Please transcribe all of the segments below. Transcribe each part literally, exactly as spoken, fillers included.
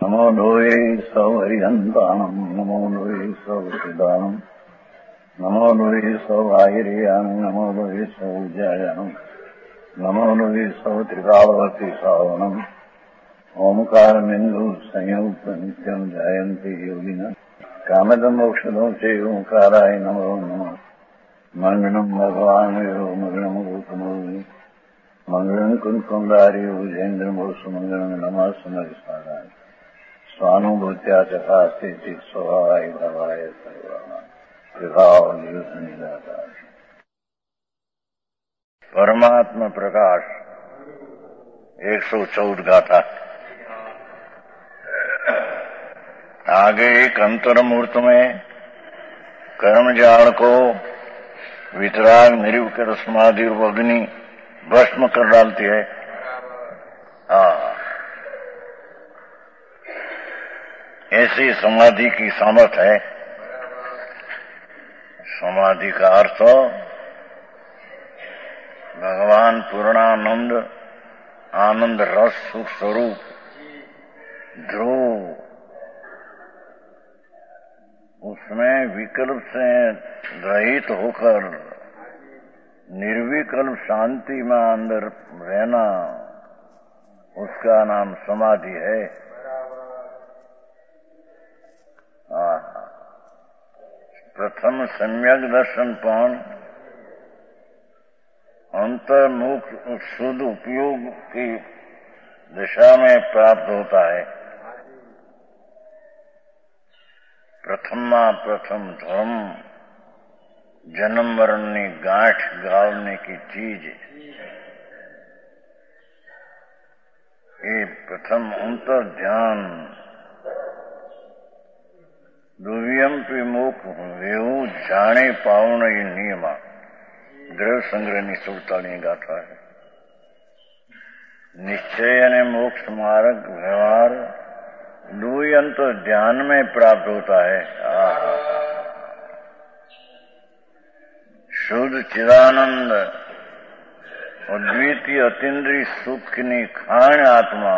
नमो लोये सौहरिहन्ताणम् नमो लोये सौहृदानम् नमो लोये सौभागिर्याम् नमो लोये सौजायानम् नमो लोये सौत्रिकावती सावनम् ओंकारमिन्दु संयुक्त नित्यम् जायन्ति योगिनः कामदम् मोक्षदम् च ओंकाराय नमो नमः मङ्गलम् भगवान् विरो मङ्गलम् रूपमोहि मङ्गलम् कुन्कुण्डारि उजेन्द्रमोसुमङ्गलम् नमः समरिसाराय स्वानुभूत्या चकास्ते स्वभावाय भवाय सर्वभाव निराकार परमात्मा प्रकाश एक सौ चौदह गाथा। आगे एक अंतर्मूर्त में कर्म जाल को वितराग निर्विकर समाधि और अग्नि भस्म कर डालती है। हाँ, ऐसी समाधि की सामर्थ्य है। समाधि का अर्थ भगवान पूर्णानंद आनंद रस सुख स्वरूप ध्रुव, उसमें विकल्प से रहित होकर निर्विकल्प शांति में अंदर रहना, उसका नाम समाधि है। प्रथम सम्यक दर्शन पान अंतर्मुख शुद्ध उपयोग की दिशा में प्राप्त होता है। प्रथमा प्रथम धर्म जन्म मरण ने गांठ गाड़ने की चीज, ये प्रथम अंतर ध्यान दुव्यम विमुख वेहू जाने पावन ये नियम द्रव्य संग्रह ની સુડતાલીસ गाथा है। निश्चय અને मोक्ष मार्ग व्यवहार दुई अंतर ध्यान में प्राप्त होता है। शुद्ध चिदानंद अद्वितीय अतीन्द्रिय सुख की खाण आत्मा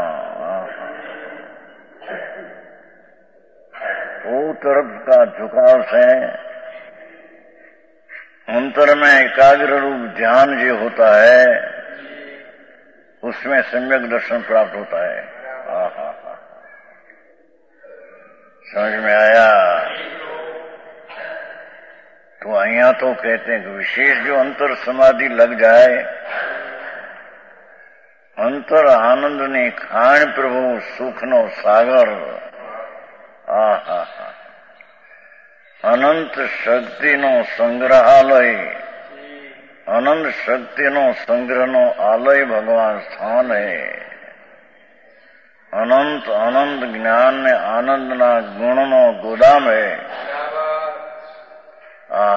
वो तरफ का झुकाव से अंतर में एकाग्र रूप ध्यान जो होता है, उसमें सम्यक दर्शन प्राप्त होता है। आहा, समझ में आया? तो अहिया तो कहते हैं कि विशेष जो अंतर समाधि लग जाए, अंतर आनंद ने खाण प्रभु सुख नो सागर, आहा, अनंत शक्ति नो संग्रहालय, अनंत शक्ति नो संग्रह नो आलय भगवान स्थान है। अनंत अनंत ज्ञान ने आनंद ना गुण नो गोदाम है। आ,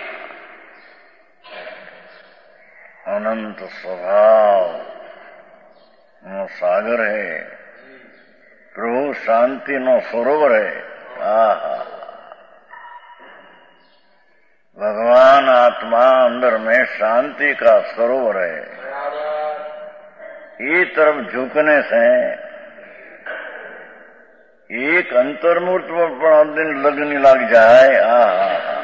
अनंत स्वभाव नो सागर है। प्रभु शांति नो सरोवर है। आहा, भगवान आत्मा अंदर में शांति का सरोवर है। ये तरफ झुकने से एक अंतर्मूर्त पर दिन लगने लग जाए। आहा,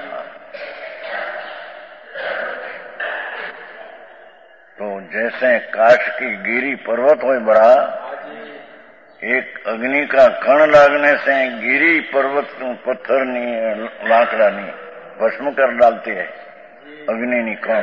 तो जैसे काश की गिरी पर्वत हो बड़ा, एक अग्नि का कण लगने से गिरी पर्वत पत्थर नहीं लाकड़ा नहीं भस्म कर डालती है। अग्नि नी कण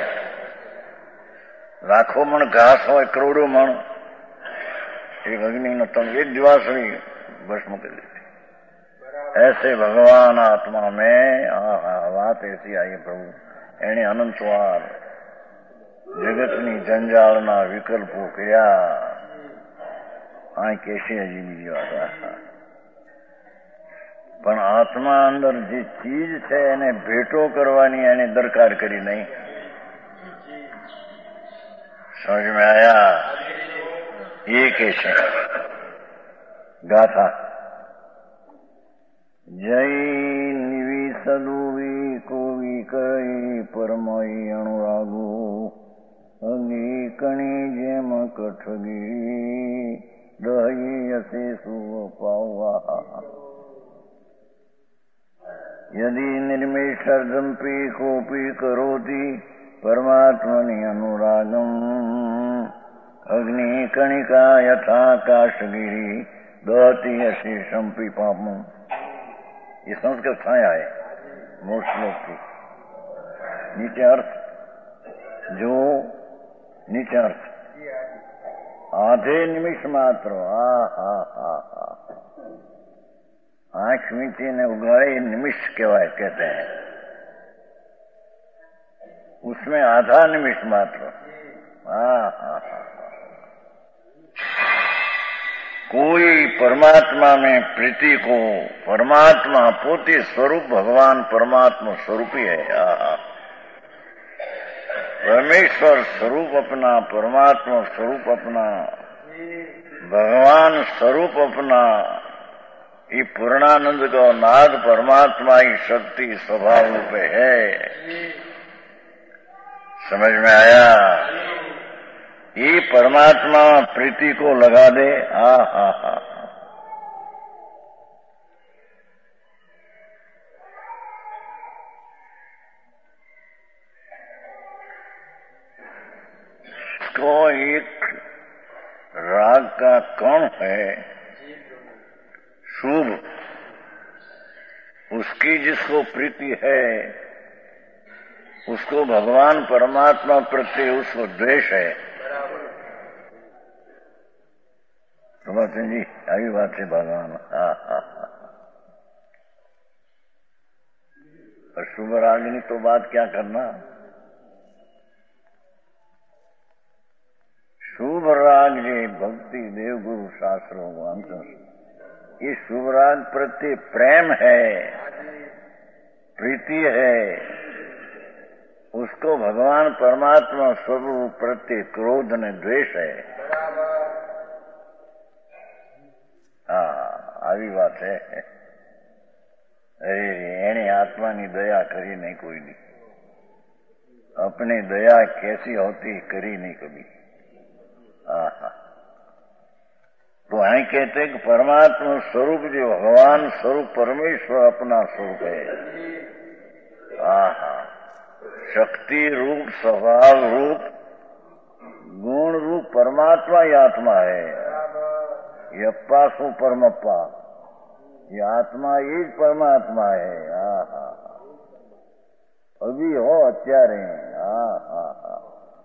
लाखों मण घास हो, करोड़ों मण, एक अग्नि न तम एक दिवस भी भस्म कर देती। ऐसे भगवान आत्मा में आहा बात ऐसी आई प्रभु एने अनंतवार जगत नी जंजाल ना विकल्पो किया। आ कैसे हजी बीजी बात पण आत्मा अंदर जे चीज है એને ભેટો કરવાની એને દરકાર કરી नहीं। समझ में आया? ये कैसे गाथा जय निविसदुवी कोवी कई परमई अनुरागो अग्नि कणी जेम कठगी दही अशेषु पावा यदि निर्मेषर्दम्पि कोऽपि करोति परमात्मनि अनुरागम् अग्निकणिका यथा काशगिरि दहति अशेषम पिपापम्। ये संस्कृत छाया है मूल श्लोक की। नीचे अर्थ जो नीचे अर्थ आधे निमिष मात्र आ हा हा हा आंख मीची ने उगाड़े निमिष केवाय कहते हैं, उसमें आधा निमिष मात्र आ हा हा। कोई परमात्मा में प्रीति को, परमात्मा पोते स्वरूप भगवान परमात्मा स्वरूप ही है। आ परमेश्वर स्वरूप अपना, परमात्मा स्वरूप अपना, भगवान स्वरूप अपना, ये पूर्णानंद का नाद परमात्मा ही शक्ति स्वभाव रूप है। समझ में आया? ये परमात्मा प्रीति को लगा दे। आ हा हा इसको एक राग का कण है शुभ, उसकी जिसको प्रीति है उसको भगवान परमात्मा प्रति उसको द्वेष है। समझते जी? आई बात है भगवान। हा हा हा। और शुभ रागिनी तो बात क्या करना, शुभ राग जे भक्ति देव गुरु शास्त्र भगवान का, ये शुभ राग प्रति प्रेम है, प्रीति है, उसको भगवान परमात्मा स्वरूप प्रति क्रोध ने द्वेष है। हाँ આવી વાત है। अरे एने आत्मा ની दया करी नहीं कोई नहीं, अपनी दया कैसी होती करी नहीं कभी। हाँ तो आई कहते कि परमात्मा स्वरूप जो भगवान स्वरूप परमेश्वर अपना स्वरूप है। हाँ शक्ति रूप स्वभाव रूप गुण रूप परमात्मा ही आत्मा है। यप्पा सु परमप्पा, ये आत्मा ही परमात्मा है। हाँ हाँ अभी हो अत्यारे। हाँ हाँ हाँ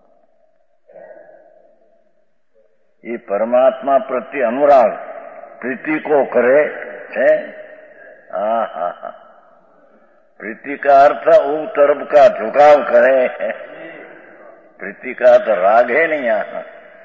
ये परमात्मा प्रति अनुराग प्रीति को करे है। हाँ हाँ हाँ प्रीति का अर्थ उस तरफ का झुकाव करे, प्रीति का तो राग है नहीं यहाँ।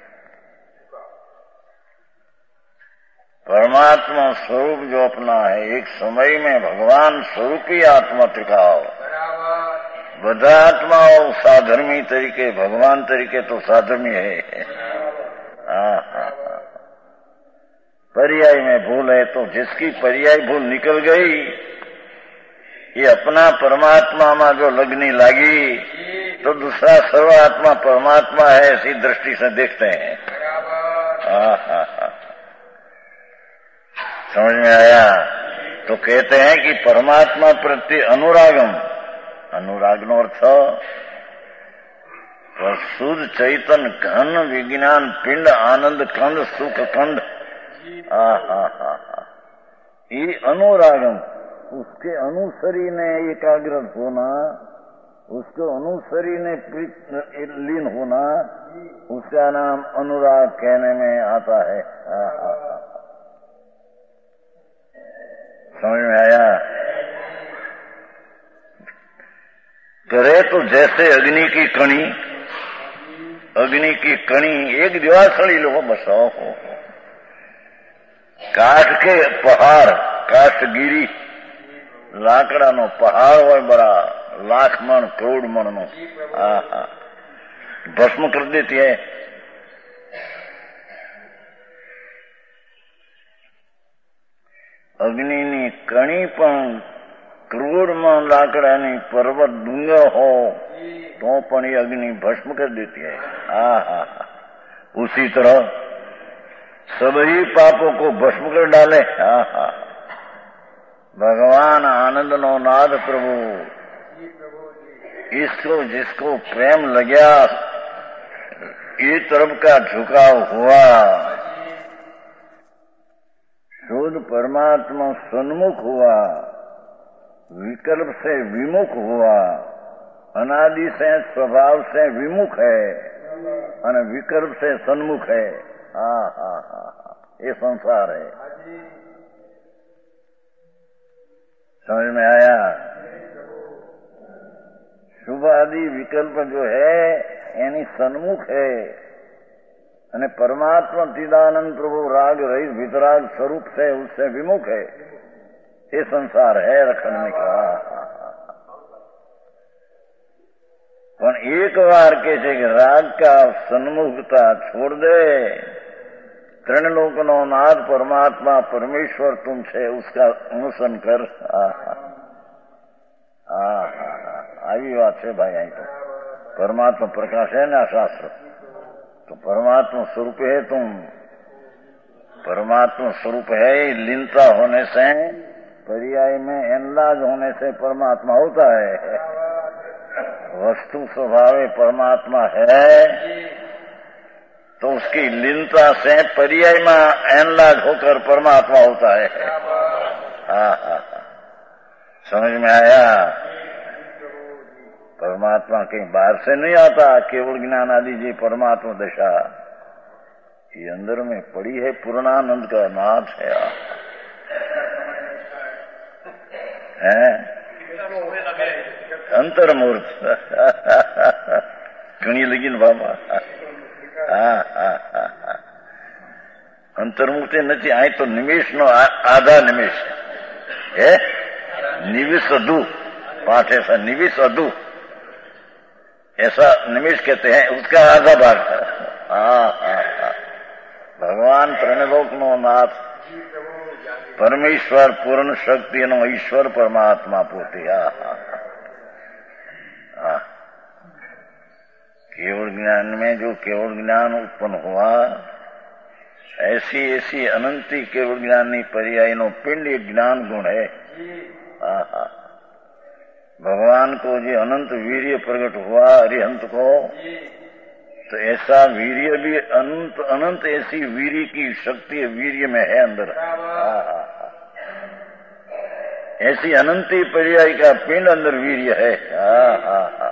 परमात्मा स्वरूप जो अपना है, एक समय में भगवान स्वरूप ही आत्मा त्रिकाव। બધા આત્માઓ સાધર્મી તરીકે, ભગવાન તરીકે તો સાધર્મી है। हाँ हाँ पर्याय में भूल है तो जिसकी पर्याय भूल निकल गई, ये अपना परमात्मा में जो लगनी लगी तो दूसरा सर्वात्मा परमात्मा है ऐसी दृष्टि से देखते हैं। हाँ हाँ हाँ समझ में आया? तो कहते हैं कि परमात्मा प्रति अनुरागम, अनुराग नो अर्थ शुद्ध चैतन घन विज्ञान पिंड आनंद खंड सुख खंड। हा हा हा ये अनुरागम, उसके अनुसरी ने एकाग्र होना, उसके अनुसरी ने लीन होना, उसका नाम अनुराग कहने में आता है। हा हा हा समझ में आया? करे तो जैसे अग्नि की कणी, अग्नि की कणी एक दिवासળી लो बस हो, काठ के पहाड़, काठगिरी लाकड़ा नो पहाड़ हो बड़ा लाख मन करोड़ मन नो भस्म कर देती है। અગ્નિની કણી પણ ક્રોડમાં લાકડાની પર્વત ડુંગર हो तो પણ ये अग्नि भस्म कर देती है। हाँ हाँ उसी तरह सभी पापों को भस्म कर डाले। हाँ हाँ, भगवान आनंद नो नाथ प्रभु, इसको जिसको प्रेम लग्या, ये तरफ का झुकाव हुआ, शुद्ध परमात्मा सन्मुख हुआ, विकल्प से विमुख हुआ, अनादि से स्वभाव से विमुख है और विकल्प से सन्मुख है। हाँ हाँ हाँ, ये संसार है। समझ में आया? शुभ आदि विकल्प जो है यानी सन्मुख है, અને परमात्मा चिदानंद प्रभु राग रहित वितराग स्वरूप से उससे विमुख है। ये संसार है रखने में कहा। पर एक बार के छे कि राग का सन्मुखता छोड़ दे, त्रण लोक नो नाथ परमात्मा परमेश्वर तुम छे उसका अनुसरण कर। આવી વાત છે ભાઈ। અહીં તો परमात्मा प्रकाश है ना शास्त्र, तो परमात्मा स्वरूप है तुम। परमात्मा स्वरूप है, लीनता होने से पर्याय में एनलाज होने से परमात्मा होता है। वस्तु स्वभाव परमात्मा है तो उसकी लीनता से पर्याय में एनलाज होकर परमात्मा होता है। हाँ हाँ, समझ में आया? परमात्मा कहीं बाहर से नहीं आता, केवल ज्ञान आदि जी परमात्मा दशा ये अंदर में पड़ी है। पूर्णानंद का नाथ है, है? अंतर्मूर्त घनी लगी न बाबा। हाँ हाँ हाँ, अंतर्मूर्ति नहीं आई तो निमेश नो आधा निमेश है। निविश अधु पाठ ऐसा, निविश अधु ऐसा निमेश कहते हैं, उसका आधा भाग। हाँ हाँ हाँ, भगवान त्रिलोक नो नाथ परमेश्वर पूर्ण शक्ति नो ईश्वर परमात्मा पोते। हाँ हाँ, केवल ज्ञान में जो केवल ज्ञान उत्पन्न हुआ, ऐसी ऐसी अनंती केवल ज्ञानी पर्याय नो पिंड एक ज्ञान गुण है। हाँ हाँ, भगवान को जो अनंत वीर्य प्रकट हुआ अरिहंत को, तो ऐसा वीर्य भी अनंत अनंत ऐसी वीर्य की शक्ति वीर्य में है अंदर। हाँ हाँ, ऐसी अनंती पर्याय का पिंड अंदर वीर्य है। हाँ हाँ हाँ,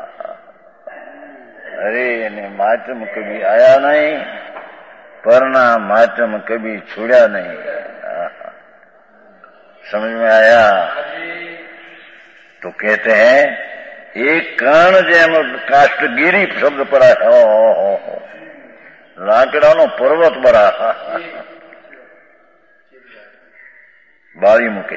अरे ने माचम कभी आया नहीं, परना माचम कभी छुड़ा नहीं। हाँ हाँ, समझ में आया? तो कहते हैं एक कर्ण जेम काष्टगिरी शब्द पड़ा है। ओ हो हो, लाकड़ानो पर्वत बड़ा बारी मुके।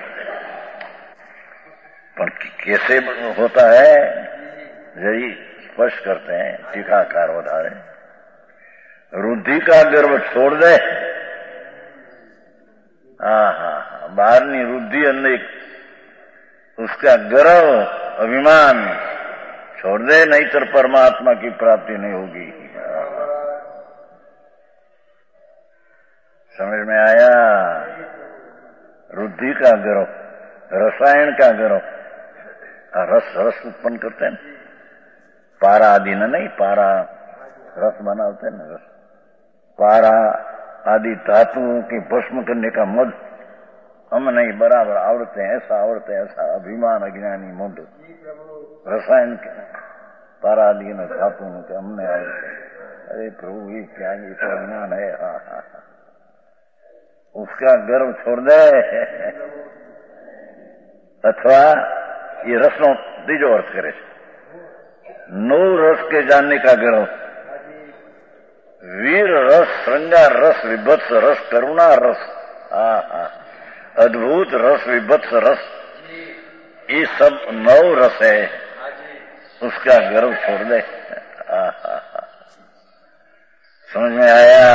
पर कैसे होता है यही स्पष्ट करते हैं टीकाकार उदाहरण। रुद्धि का गर्व छोड़ दे। हाँ हाँ, बाहरनी रुद्धि अंदर उसका गर्व अभिमान छोड़ दे, नहीं तो परमात्मा की प्राप्ति नहीं होगी। समझ में आया? रुद्धि का गर्व, रसायन का गर्व, रस रस उत्पन्न करते हैं, पारा आदि न नहीं, पारा रस बनाते हैं ना, रस पारा आदि धातुओं की भस्म करने का मद हम नहीं बराबर आवड़ते हैं, ऐसा आवड़ते हैं, ऐसा अभिमान अज्ञानी मुंड रसायन के पारा आदि न धातुओं के हमने आवड़ते। अरे प्रभु ये क्या, ये तो अज्ञान है। हाँ हाँ, उसका गर्व छोड़ दे। अथवा ये रसनो तीजो अर्थ करे, नौ रस के जानने का गर्व, वीर रस, श्रृंगार रस, विभत्स रस, करुणा रस, हाँ हाँ, अद्भुत रस, विभत्स रस, ये सब नौ रस है, उसका गर्व छोड़ दे। हाँ हाँ हाँ, समझ में आया?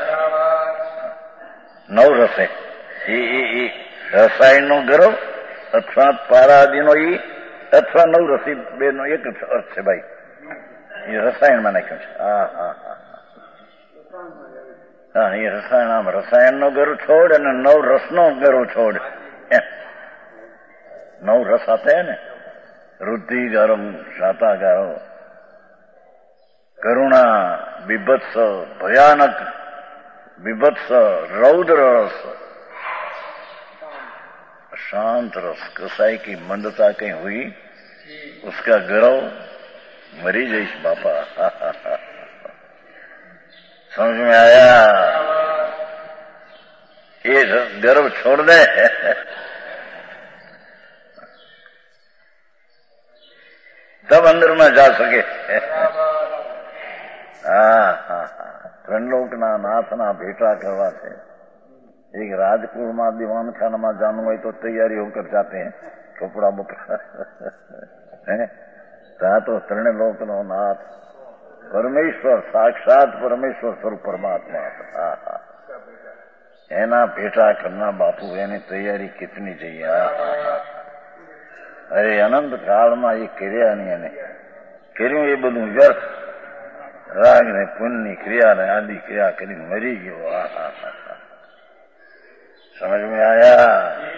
नौ रस है ये रसायन नो गर्व अथवा पारादीनो ई अथवा नौ रसी बेनो एक अर्थ है भाई, ये रसायन में नहीं। हाँ हाँ हाँ એ રસાયણ રસાયણનો ગરુ છોડ અને નવ રસનો ગરુ છોડ. નવ રસ આતે હે ને, રુદ્ધિ ગરમ શાતા ગરો, કરુણા, વિભત્સ, ભયાनक, विभत्स, रौद्र रस, शांत रस. कसाई की मंदता कहीं हुई, उसका गर्व मरी जईश बापा. समझ में आया? ये गर्व छोड़ दे. तब अंदर में जा सके. હા હા હા ત્રણલોકના નાથના ભેટા કરવા છે. એક રાજકુળમાં દીવાનખાનામાં જાનું હોય તો તૈયારી હોकर जाते हैं, કપડા બપડા હે. ત્યાં તો ત્રણલોકનો નાથ પરમેશ્વર, સાક્ષાત પરમેશ્વર સ્વરૂપ પરમાત્મા. હા હા એના ભેટા કરના બાપુ, એની તૈયારી કેટલી જઈએ. હા હા અરે અનંત કાળમાં એ કર્યા નહીં, એને કર્યું એ બધું વ્યર્થ. રાગ ને પુણ્યની ક્રિયા ને આદિ ક્રિયા કરીને મરી ગયો. હા હા હા સમજ में आया?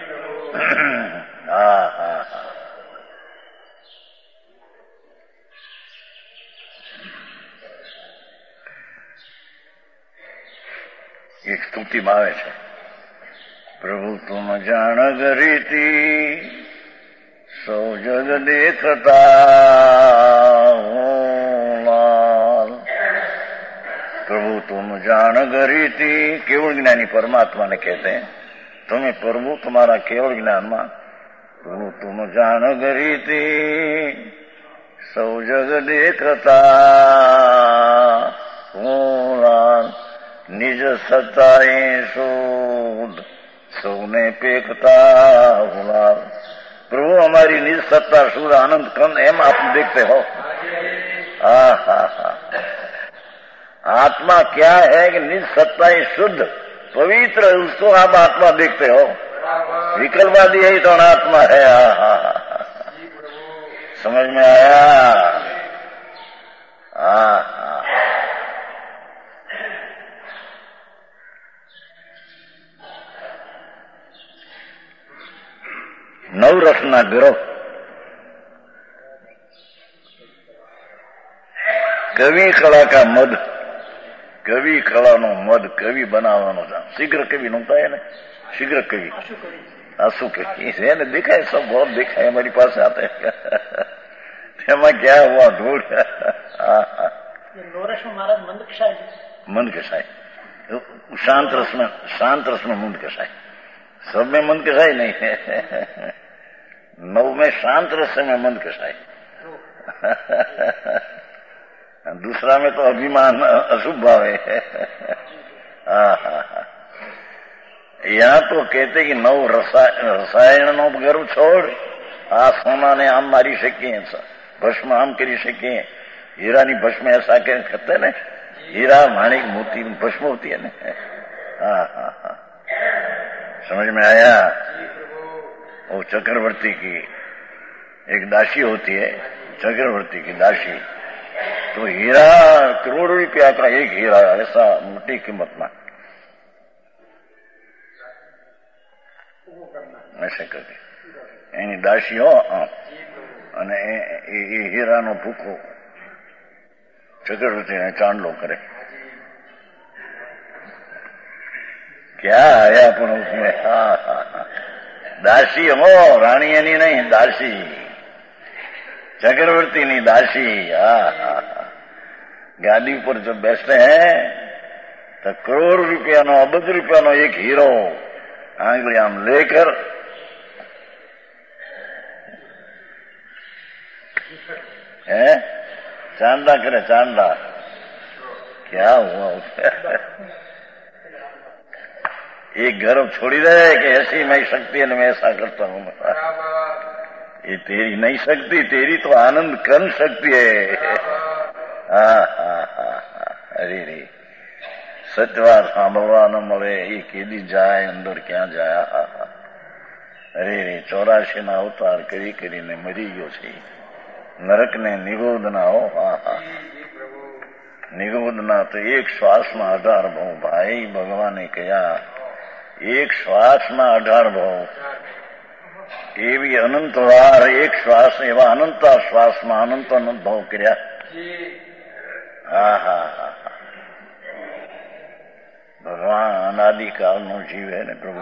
હા હા હા એક સ્તુતિમાં આવે છે, પ્રભુ તુમ જાણ ગરીતી સૌ જગ દેખતા प्रभु तुम जान गरीती. केवल ज्ञानी परमात्मा ने कहते हैं, तुम्हें प्रभु तुम्हारा केवल ज्ञान मा. प्रभु तुम जान गरीती सौ जग देखता होला निज सत्ताए शोध सौने पेखता होला. प्रभु हमारी निज सत्ता शुद्ध आनंद कम एम आप देखते हो. हा हा हा आत्मा क्या है कि निज सत्ता ही शुद्ध पवित्र, उसको आप आत्मा देखते हो. विकल्पवादी है तो अनात्मा है. हा हा समझ में आया? हा हा નવરસના ગ્રહ કવિ કળા કા મદ. કવિ કળાનો મદ, કવિ બનાવવાનો. શીઘ્ર કવિ નહોતા એને, શીઘ્ર કવિ, આંસુ કવિ છે ને. દેખાય સબ બહુ દેખાય हमारी पास आते हैं. એમાં क्या हुआ धूल. नौरस में महाराज मंद कसाय, मंद कसाय शांत रस में, शांत रस में मंद कसाय. सब में मंद कसाय नहीं है. नव में शांत रस में मंद कसाय. दूसरा में तो अभिमान अशुभ भाव है. यहाँ तो कहते कि नव रसायण नो गर्व छोड़. आ सोना ने आम मारी શકીએ, ભસ્મ આમ કરી શકીએ. हीरानी भस्म ऐसा कहते ना, हीरा माणिक मोती भस्म होती है ना. हाँ हाँ हाँ समझ में आया? वो चक्रवर्ती की एक दासी होती है, चक्रवर्ती की दासी. तो हीरा करोड़ों रुपया का एक हीरा, ऐसा मोटी कीमत में ऐसे करके एनी दासी हो અને એ હીરાનો ભૂકો ચક્રવર્તીને ચાંદલો કરે. क्या आया પણ उसमें. हाँ हाँ दासी हो, रानी एनी नहीं, दासी, चक्रवर्ती नहीं, दासी. हाँ हाँ गाड़ी पर जब बैठते हैं तो करोड़ रुपया नो, अबज रुपया नो एक हीरो आंगली आम लेकर है चांदा करे. चांदा क्या हुआ उसका? एक गर्व छोड़ी दे कि ऐसी मैं शक्ति है, मैं ऐसा करता हूं. ये तेरी नहीं शक्ति, तेरी तो आनंद कन शक्ति है. हाँ हाँ हाँ अरे रे सत्यवार સાંભળવા ન મળે એ કેદી જાય અંદર, ક્યાં જાય. હા હા અરે રે ચોરાશી ના અવતાર કરી કરીને મરી ગયો છે. નરક ને નિગોદ ના હો. હા હા નિગોદના તો એક શ્વાસમાં અઢાર ભાવ. ભાઈ ભગવાને કહ્યા એક શ્વાસમાં અઢાર ભાવ, એવી અનંત વાર એક શ્વાસ, એવા અનંતા શ્વાસમાં અનંત અનંત ભાવ કર્યા. હા હા હા ભગવાન અનાદિકાળનો જીવ હે ને પ્રભુ.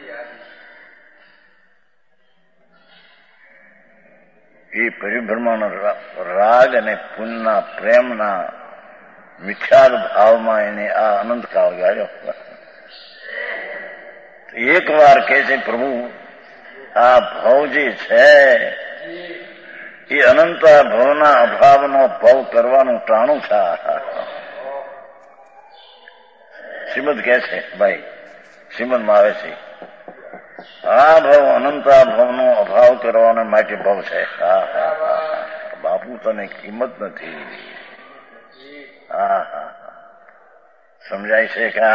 એ પરિભ્રમણ રાગ અને પુનના પ્રેમના મિથ્યાર ભાવમાં એને આ અનંતકાળ ગાળ્યો. એક વાર કહે છે પ્રભુ આ ભાવ જે છે એ અનંતા ભાવના અભાવનો ભાવ કરવાનું ટાણું છે. શ્રીમદ કહે છે ભાઈ, શ્રીમદમાં આવે છે આ ભાવ અનંતા ભાવનો અભાવ કરવાનો માટે ભાવ છે. હા હા બાપુ તને કિંમત નથી. હા હા સમજાય છે કે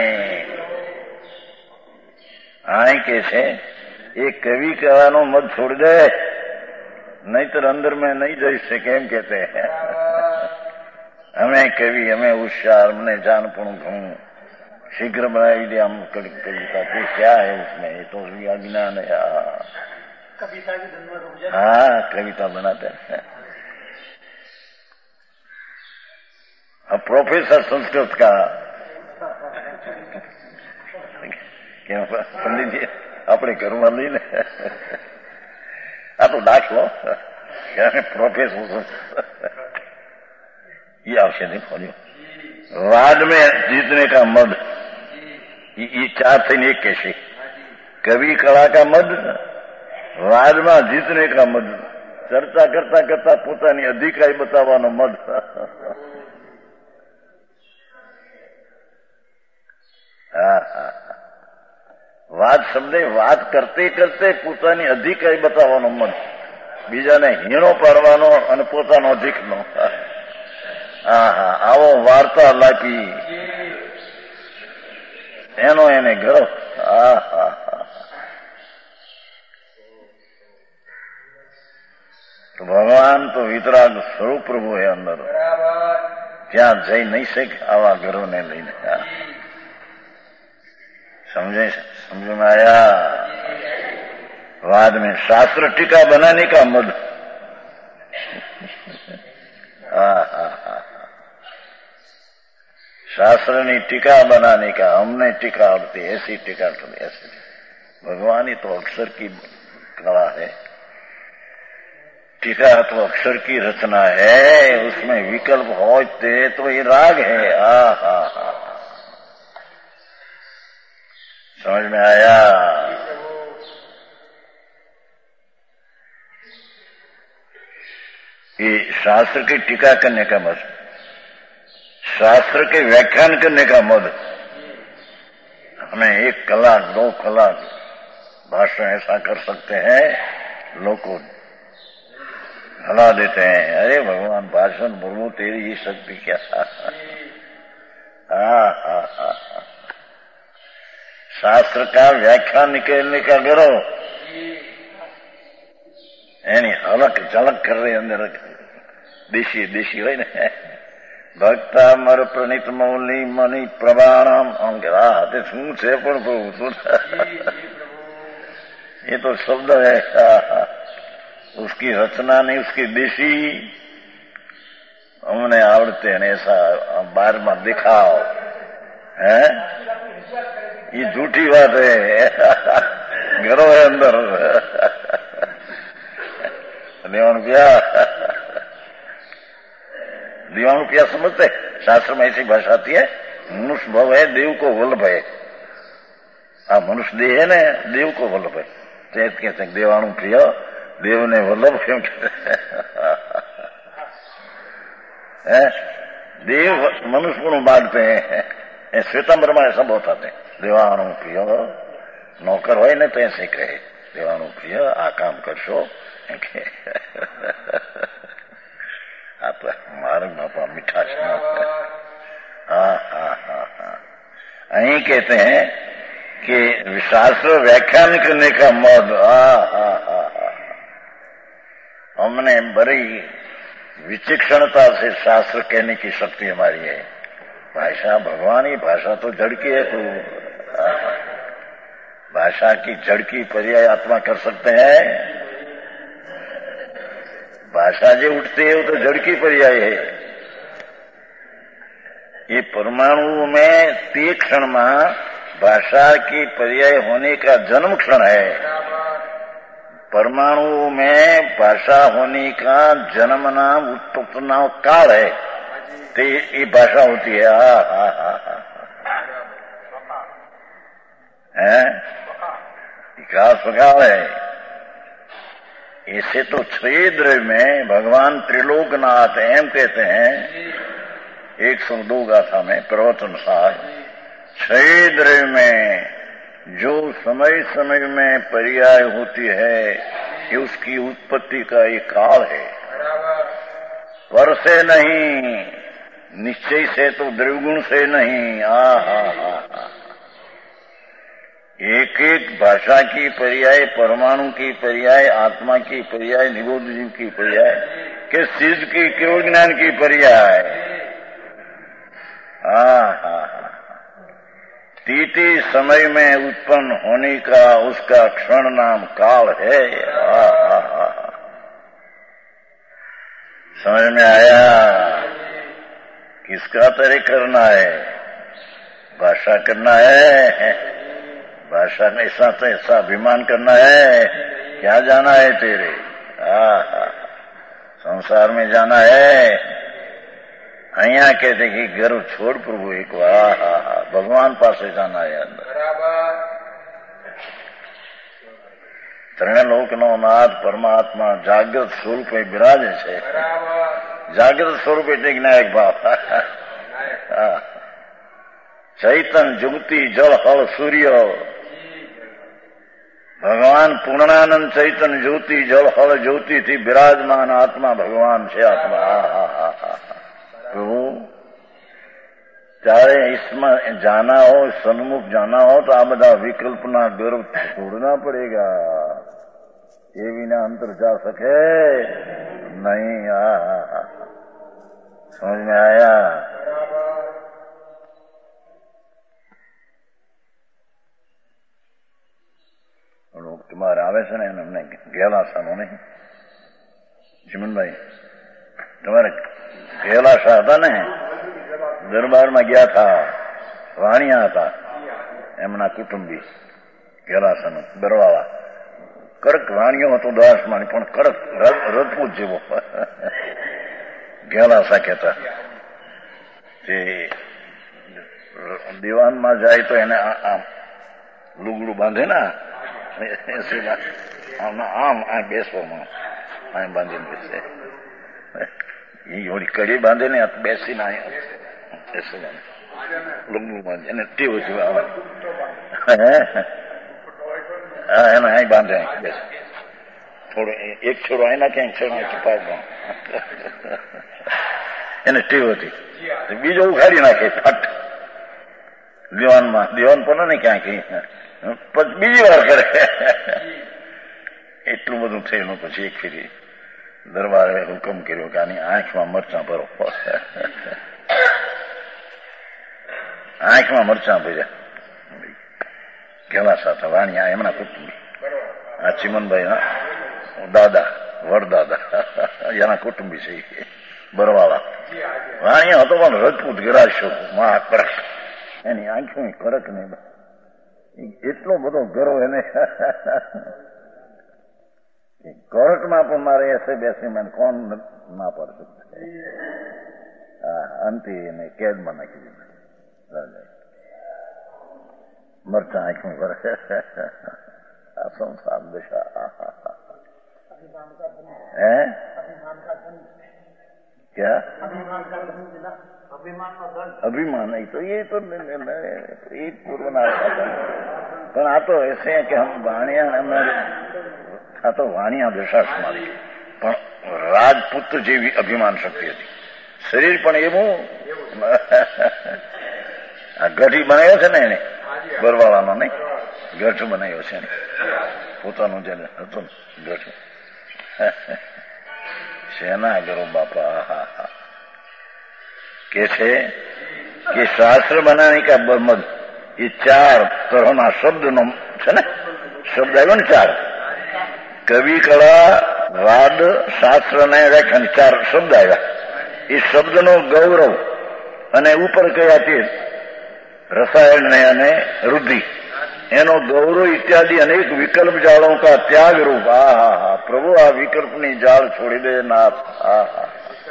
આય કે છે એ કવિ કહેવાનો મત છોડ દે, નહીતર અંદર મેં નહીં જઈ શકે એમ કહેते हैं. हमें कवि, हमें होशियार, हमने जानपण घूम शीघ्र बनाई दिया हम कविता. तो क्या है उसमें? ये तो अज्ञान है. कविता की धुन में रुक जाए. हाँ कविता बनाते हैं. अब प्रोफेसर संस्कृत का क्या पंडित जी આપણે ઘરમાં લઈને આ તો દાખલો પ્રોફેસર ये आपसे नहीं खोलियो. वाद में जीतने का मद, ये चार थे एक कैसे कवि कला का मद, वाद में जीतने का मद, चर्चा करता करता પોતાની અધિકારી બતાવવાનો મદ. હા હા વાત સમજે, વાત કરતે કરતે પોતાની અધિકારી બતાવવાનો મન, બીજાને હીણો પાડવાનો અને પોતાનો અધિકનો. હા હા આવો વાર્તાલાપી એનો એને ગર્વ. હા હા હા તો ભગવાન તો વિતરાગ સ્વરૂપ પ્રભુ હે અંદર, ત્યાં જઈ નહીં શકે આવા ઘરોને લઈને. समझे समझ में आया? बाद में शास्त्र टीका बनाने का मद. शास्त्र ने टीका बनाने का, हमने टीका होती ऐसी टीका करती ऐसी. भगवान ही तो अक्षर की कला है. टीका तो अक्षर की रचना है, उसमें विकल्प होते तो ये राग है. आ हा हा समझ में आया? ये शास्त्र की टीका करने का मत, शास्त्र के व्याख्यान करने का मत. हमें एक कलाक दो कलाक भाषण ऐसा कर सकते हैं, लोग को हला देते हैं. अरे भगवान भाषण बोलो तेरी ये शक्ति क्या. हाँ हाँ हाँ शास्त्र का व्याख्यान निकलने का करो, એની હલક ઝલક કરે અંદર દેશી દેશી હોય ને. ભક્તા મર પ્રણીત મૌલી મની પ્રભાણમ આમ કે હા તે શું છે પણ પ્રભુ ये तो शब्द है. उसकी रचना नहीं, उसकी देशी हमने आवड़ते हैं ऐसा बार में दिखाओ है. ये झूठी बात है. गर्व है अंदर. दीवान क्या दीवान क्या समझते? शास्त्र में ऐसी भाषा आती है, मनुष्य भव है देव को वल्लभ है. हाँ मनुष्य देह है ना, देव को वल्लभ है. चैत कहते हैं देवाणु प्रिय देव ने वल्लभ क्यों कहते हैं? देव मनुष्य को बांटते हैं. श्वेतांबर में ऐसा बहुत आते हैं. देवाणु प्रिय नौकर हो ने तो ऐसे कहे देवाणु प्रिय आ काम करशो. आप मार्ग बापा मीठा सुना. हाँ हाँ हाँ हाँ यही कहते हैं कि शास्त्र व्याख्यान करने का मद. हाँ हाँ हाँ हमने बड़ी विचक्षणता से शास्त्र कहने की शक्ति हमारी है। भाषा भगवान ही, भाषा तो जड़ की है, तो भाषा की जड़ की पर्याय आत्मा कर सकते हैं। भाषा जो उठती है वो तो जड़ की पर्याय है। ये परमाणु में ते क्षण में भाषा की पर्याय होने का जन्म क्षण है। परमाणु में भाषा होने का जन्मना उत्पत्तना काल है, तो ये भाषा होती है। आ हा हा है विकास काल है। इसे तो छेद्र में भगवान त्रिलोकनाथ एम कहते हैं एक सौ दो गाथा में प्रवचन सार, छेद्र में जो समय समय में पर्याय होती है ये उसकी उत्पत्ति का एक काल है। पर से नहीं, निश्चय से तो द्रव्यगुण से नहीं। आ हा हा एक एक भाषा की पर्याय, परमाणु की पर्याय, आत्मा की पर्याय, निबोध जीव की पर्याय, के सिद्ध की केवल ज्ञान की पर्याय। आ हा हा तीती समय में उत्पन्न होने का उसका क्षण नाम काल है। आ हा हा समझ में आया? किसका तरह करना है? भाषा करना है? भाषा में ऐसा तो ऐसा अभिमान करना है? क्या जाना है तेरे? आ हा संसार में जाना है? अहिया कहते कि गर्व छोड़ प्रभु एक वाह हा हा भगवान पास जाना है अंदर। ત્રણલોકનો નાથ પરમાત્મા જાગ્રત સ્વરૂપે બિરાજે છે। જાગ્રત સ્વરૂપ એટલે જ્ઞાયક ભાવ। ચૈતન જ્યોતિ જળ હળ સૂર્ય, ભગવાન પૂર્ણાનંદ ચૈતન જ્યોતિ જળ હળ જ્યોતિ થી બિરાજમાન આત્મા ભગવાન છે। આત્मा हा हा हा हा प्रभु ત્યારે इसमें जाना हो, सन्मुख जाना हो तो आ બધા વિકલ્પના ગર્વ છોડना पड़ेगा। ये बिना अंतर जा सके नहीं। आ समझ में आया? लोग तुम्हारे आवे से नहीं, हमने गैला सानो नहीं। चिमन भाई तुम्हारे गैला सा था ने दरबार में गया था, वाणिया था एमना कुटुंबी ગેલાસન બરવાળા કડક વાણીઓ હતો દાસમાની, પણ કડક રજપૂત જેવો ગેલાસા કહેતા। તે દીવાનમાં જાય તો એને આમ લુગડું બાંધે ને આમ આમ આ બેસવામાં આમ બાંધીને બેસે, એ ઓલી કડી બાંધે ને બેસીને બેસવાનું લુગડું બાંધે એને ટેવ છે એનો અહીં બાંધે બેસ થોડો એક છોડો અહીં નાખે એક છોડો પાડવાનો એને ટેવ હતી। બીજો ઉખાડી નાખે ફટ દીવાનમાં, દીવાન પણ ને ક્યાંક પછી બીજી વાર કરે। એટલું બધું થયેલું પછી એક ફેરી દરબારે હુકમ કર્યો કે આની આંખમાં મરચાં ભરો। આંખમાં મરચાં ભર્યા ગેલાસા હતા વાણિયા એમના કુટુંબી, આ ચિમનભાઈ દાદા વડદાદા એના કુટુંબી છે બરવાળા। વાણિયા હતો પણ રજપૂત ગરાશો મહા કડક, એની આંખો કડક નહીં, એટલો બધો ગર્વ એને। કોર્ટમાં પણ મારે એસે બેસી મને કોણ ના પડશે, અંતે એને કેદમાં નાખી દીધા મરચાં આંખમાં ભરે। આ સંસાર દશા है क्या अभिमान नहीं तो ये तो एक पूर्वना पर आ तो ऐसे है कि हम वाणिया हमारे आ तो वाणिया दशा हमारी पण राजपुत्र जेवी अभिमान शक्ति थी। शरीर पण एवं आ गढ़ी बनायो छे ने एने बरवाळानो नहीं गठ बनायो छे पोतानो जे हतो गठ શેના કરો બાપા? હા હા કે છે કે શાસ્ત્ર બનાવવાની કા મત એ ચાર તરહના શબ્દનો છે ને, શબ્દ આવ્યો ને ચાર, કવિ કળા વાદ શાસ્ત્ર ને વ્યાખ્યાન, ચાર શબ્દ આવ્યા. એ શબ્દનો ગૌરવ અને ઉપર કયા તે રસાયણ ને અને રુધિ, એનો ગૌરવ ઇત્યાદि અનેક વિકલ્પ જાળों का त्याग रूप. हा हा हा प्रभु आ विकल्पनी जाल छोड़ी दे नाथ. हा हा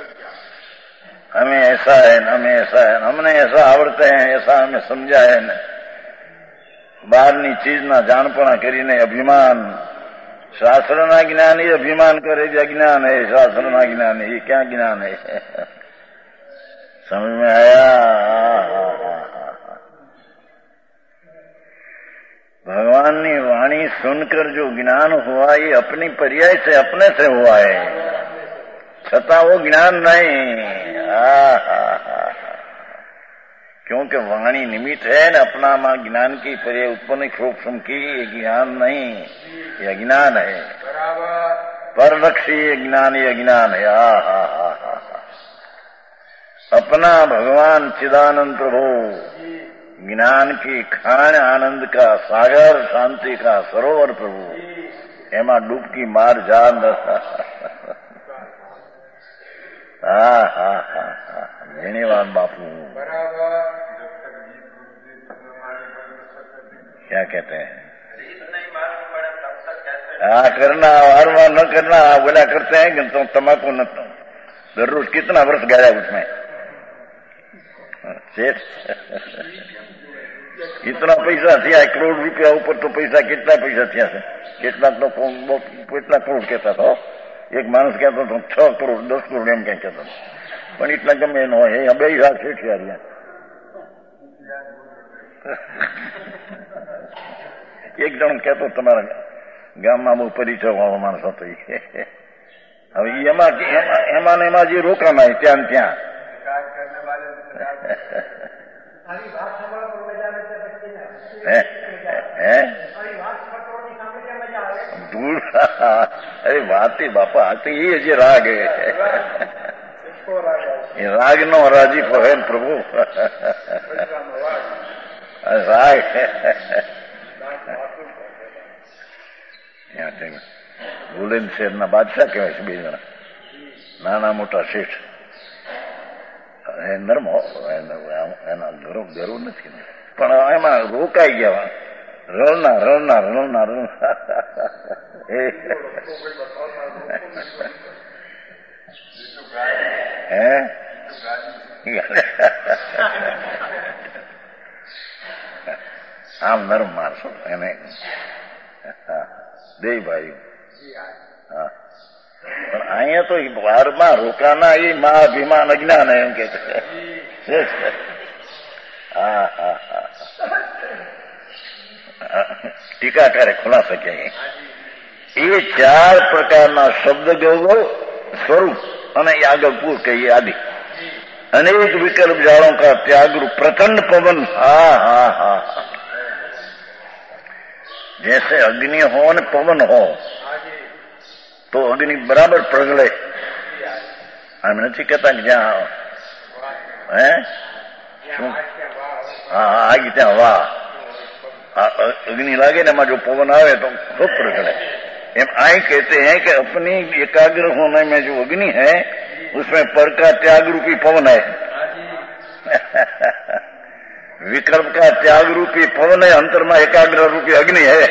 हमें ऐसा है हमें ऐसा है, हमने ऐसा आवड़ते हैं, ऐसा हमें समझा है ने બહારની ચીજના જાણપણા કરીને અભિમાન, શાસ્ત્રના જ્ઞાન એ અભિમાન કરે જે અજ્ઞાન है, શાસ્ત્રના જ્ઞાન ये क्या ज्ञान है? समझ में आया? भगवान की वाणी सुनकर जो ज्ञान हुआ ये अपनी पर्याय से अपने से हुआ है, छता वो ज्ञान नहीं. क्योंकि वाणी निमित्त है न, अपना मां ज्ञान की पर्याय उत्पन्न क्षोभम की, ये ज्ञान नहीं, ये अज्ञान है. परलक्षी ये ज्ञान, ये अज्ञान है. हा हा हा हा अपना भगवान चिदानंद प्रभु ज्ञान की खान, आनंद का सागर, शांति का सरोवर प्रभु, एमा डूबकी मार जान. हा हा हा हा धन्यवाद बापू. क्या कहते हैं? हाँ करना, वार वार न करना. बोला करते हैं कि तुम तम्बाकू न, जरूर कितना वर्ष गया उसमें कितना पैसा થયા, કરોડ રૂપિયા ઉપર તો પૈસા કેટલા પૈસા થયા છે, કેટલાક તો કેટલા કરોડ કહેતા હતા. એક માણસ કહેતો હતો છ કરોડ દસ કરોડ એમ ક્યાં કહેતો હતો, પણ એટલા ગમે ન હોય. એ બે હાથ શેઠિયા. એક જણ કહેતો તમારા ગામમાં બહુ પરિચય વાળો માણસ હતો. હવે એમાં એમાં ને એમાં જે રોકાણા ત્યાં ત્યાં दूर. अरे बात बापा आते ये जे राग है, ये राग नो राजी को है प्रभु. राग બુલેન શેરના બાદશાહ કહેવાય છે બે જણા, નાના મોટા શેઠ. નર્મ એના ગરુ ગરુ નથી, પણ એમાં રોકાઈ ગયા. રણના રણના રણના રણ હે આમ નરમ મારશો એને દે ભાઈ. હા પણ અહીંયા તો વારમાં રોકાના એ મા અભિમાન અજ્ઞાન એમ કે છે. હા હા હા ટીકાકારે ખુલાસો કે એ ચાર પ્રકારના શબ્દ ગૌરવ સ્વરૂપ અને યાગપુર કહીએ આદિ अनेक विकल्प जालों का त्याग रूप प्रचंड पवन। हा हा हा जैसे अग्नि हो न पवन हो तो अग्नि बराबर प्रगले। हम नहीं कहता कि ज्या है हाँ आग त्या वाह अग्नि लागे ना जो पवन आवे तो खूब प्रगले। एम आई कहते हैं कि अपनी एकाग्र होने में जो अग्नि है उसमें पर का त्याग रूपी पवन है। विकल्प का त्याग रूपी पवन है, अंतर में एकाग्र रूपी अग्नि है।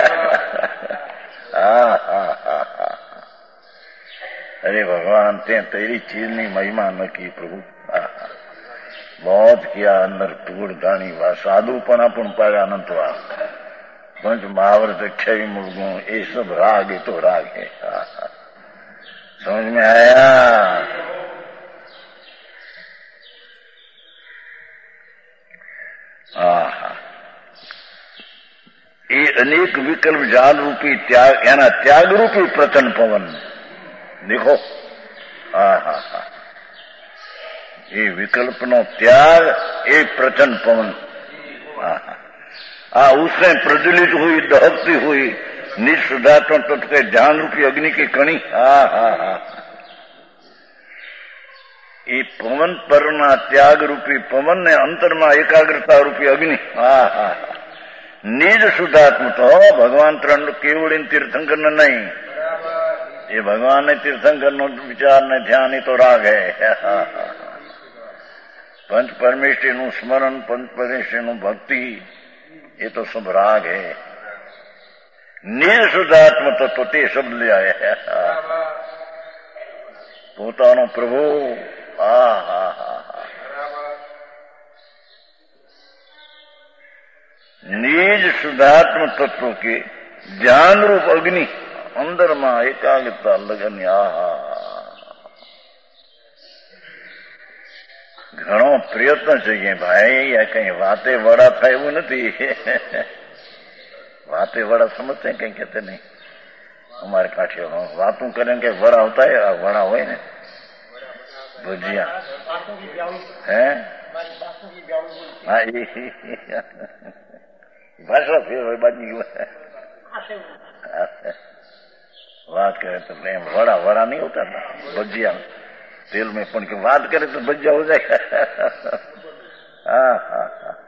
हाँ हाँ हाँ हाँ अरे भगवान ते तेरी चीज नहीं महिमा न की प्रभु। बहुत किया अंदर टूड़ दानी वा साधुपना पण पाया अनंतवा पंच महावर्त क्षय मुर्गों ये सब राग है तो राग है। हाँ हाँ समझ में आया। हाँ ये अनेक विकल्प जाल रूपी त्याग याना त्याग रूपी प्रचंड पवन देखो। हाँ हाँ हाँ ये विकल्प नो त्याग ये प्रचंड पवन। हाँ हाँ हाँ उसने प्रज्वलित हुई दहकती हुई निष्ठात्म तत्व ध्यान रूपी अग्नि की कणी। हाँ हाँ हाँ એ પવન પરના ત્યાગ રૂપી પવનને અંતરમાં એકાગ્રતા રૂપી અગ્નિ. હા હા નિજ શુદ્ધાત્મ તો ભગવાન ત્રણ કેવળી તીર્થંકર નહીં, એ ભગવાન ને તીર્થંકર નો વિચાર ને ધ્યાન એ તો રાગ હૈ. પંચ પરમેશ્વરી નું સ્મરણ, પંચ પરમેશ્વરી નું ભક્તિ, એ તો સબ રાગ હૈ. નિજ શુદ્ધાત્મ તત્વ તે શબ્દ લે આયા, પોતાનો પ્રભુ. હા હા હા નિજ શુદ્ધાત્મ તત્વ કે જ્ઞાન રૂપ અગ્નિ અંદરમાં એકાગ્રતા લગન. આહા ઘણો પ્રયત્ન છે ભાઈ, આ કઈ વાતે વડા થાય એવું નથી. વાતે વડા સમજते કઈ કહેते નહીં. અમારે કાઠીઓ વાતું કરે કે વડા હોતા, વડા હોય ને ભજીયા. હે હા એ ભાષા ફેર હોય બાજુ વાત કરે તો એમ વડા વડા નહીં હોતા ભજીયા તેલ में પણ કે વાત કરે તો ભજીયા હો જાય. હા હા